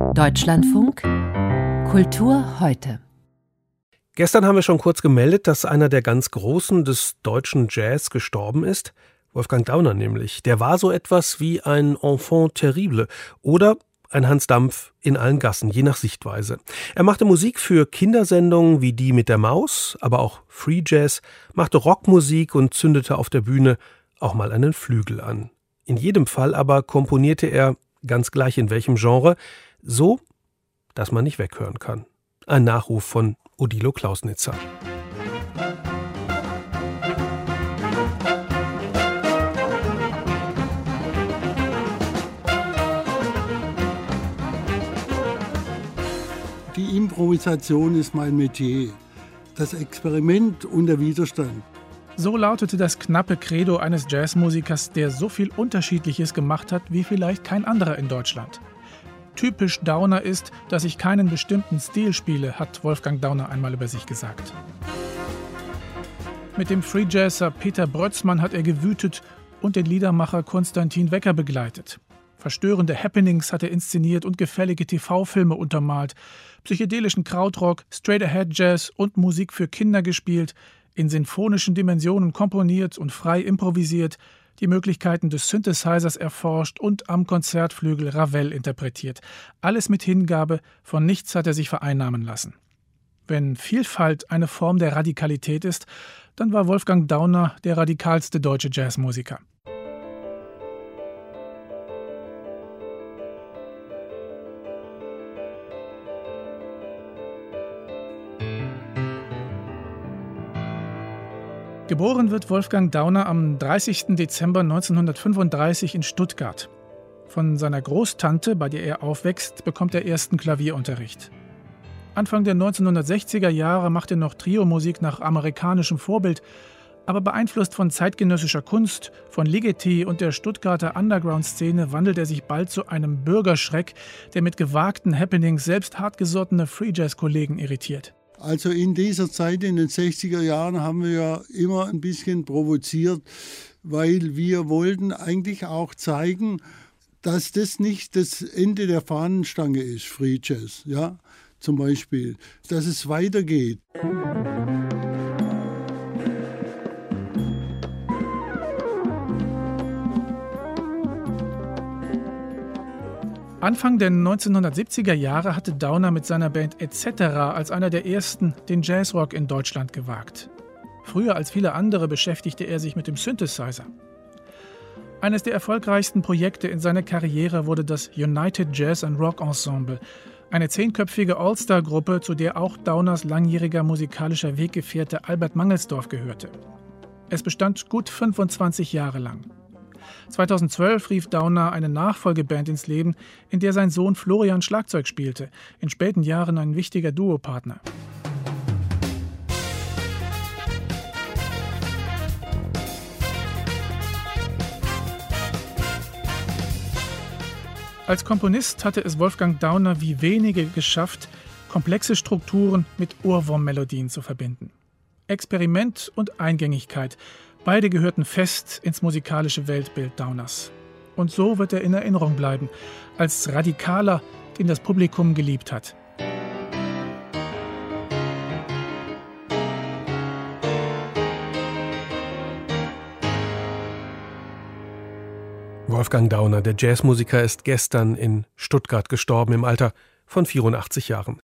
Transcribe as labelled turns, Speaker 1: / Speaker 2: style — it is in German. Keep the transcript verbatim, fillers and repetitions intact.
Speaker 1: Deutschlandfunk Kultur heute.
Speaker 2: Gestern haben wir schon kurz gemeldet, dass einer der ganz Großen des deutschen Jazz gestorben ist. Wolfgang Dauner nämlich. Der war so etwas wie ein Enfant terrible oder ein Hans Dampf in allen Gassen, je nach Sichtweise. Er machte Musik für Kindersendungen wie die mit der Maus, aber auch Free Jazz, machte Rockmusik und zündete auf der Bühne auch mal einen Flügel an. In jedem Fall aber komponierte er, ganz gleich in welchem Genre, so, dass man nicht weghören kann. Ein Nachruf von Odilo Klausnitzer.
Speaker 3: Die Improvisation ist mein Metier. Das Experiment und der Widerstand.
Speaker 4: So lautete das knappe Credo eines Jazzmusikers, der so viel Unterschiedliches gemacht hat wie vielleicht kein anderer in Deutschland. Typisch Dauner ist, dass ich keinen bestimmten Stil spiele, hat Wolfgang Dauner einmal über sich gesagt. Mit dem Free-Jazzer Peter Brötzmann hat er gewütet und den Liedermacher Konstantin Wecker begleitet. Verstörende Happenings hat er inszeniert und gefällige T V-Filme untermalt, psychedelischen Krautrock, Straight-Ahead-Jazz und Musik für Kinder gespielt, in sinfonischen Dimensionen komponiert und frei improvisiert, die Möglichkeiten des Synthesizers erforscht und am Konzertflügel Ravel interpretiert. Alles mit Hingabe, von nichts hat er sich vereinnahmen lassen. Wenn Vielfalt eine Form der Radikalität ist, dann war Wolfgang Dauner der radikalste deutsche Jazzmusiker. Geboren wird Wolfgang Dauner am dreißigsten Dezember neunzehnhundertfünfunddreißig in Stuttgart. Von seiner Großtante, bei der er aufwächst, bekommt er ersten Klavierunterricht. Anfang der neunzehnhundertsechziger Jahre macht er noch Trio-Musik nach amerikanischem Vorbild, aber beeinflusst von zeitgenössischer Kunst, von Ligeti und der Stuttgarter Underground-Szene wandelt er sich bald zu einem Bürgerschreck, der mit gewagten Happenings selbst hartgesottene Free-Jazz-Kollegen irritiert.
Speaker 3: Also in dieser Zeit, in den sechziger Jahren, haben wir ja immer ein bisschen provoziert, weil wir wollten eigentlich auch zeigen, dass das nicht das Ende der Fahnenstange ist, Free Jazz, ja, zum Beispiel, dass es weitergeht.
Speaker 4: Anfang der neunzehnhundertsiebziger Jahre hatte Dauner mit seiner Band et cetera als einer der ersten den Jazzrock in Deutschland gewagt. Früher als viele andere beschäftigte er sich mit dem Synthesizer. Eines der erfolgreichsten Projekte in seiner Karriere wurde das United Jazz and Rock Ensemble, eine zehnköpfige All-Star-Gruppe, zu der auch Dauners langjähriger musikalischer Weggefährte Albert Mangelsdorf gehörte. Es bestand gut fünfundzwanzig Jahre lang. zweitausendzwölf rief Dauner eine Nachfolgeband ins Leben, in der sein Sohn Florian Schlagzeug spielte, in späten Jahren ein wichtiger Duopartner. Als Komponist hatte es Wolfgang Dauner wie wenige geschafft, komplexe Strukturen mit Ohrwurmmelodien zu verbinden. Experiment und Eingängigkeit, beide gehörten fest ins musikalische Weltbild Dauners. Und so wird er in Erinnerung bleiben, als Radikaler, den das Publikum geliebt hat.
Speaker 2: Wolfgang Dauner, der Jazzmusiker, ist gestern in Stuttgart gestorben im Alter von vierundachtzig Jahren.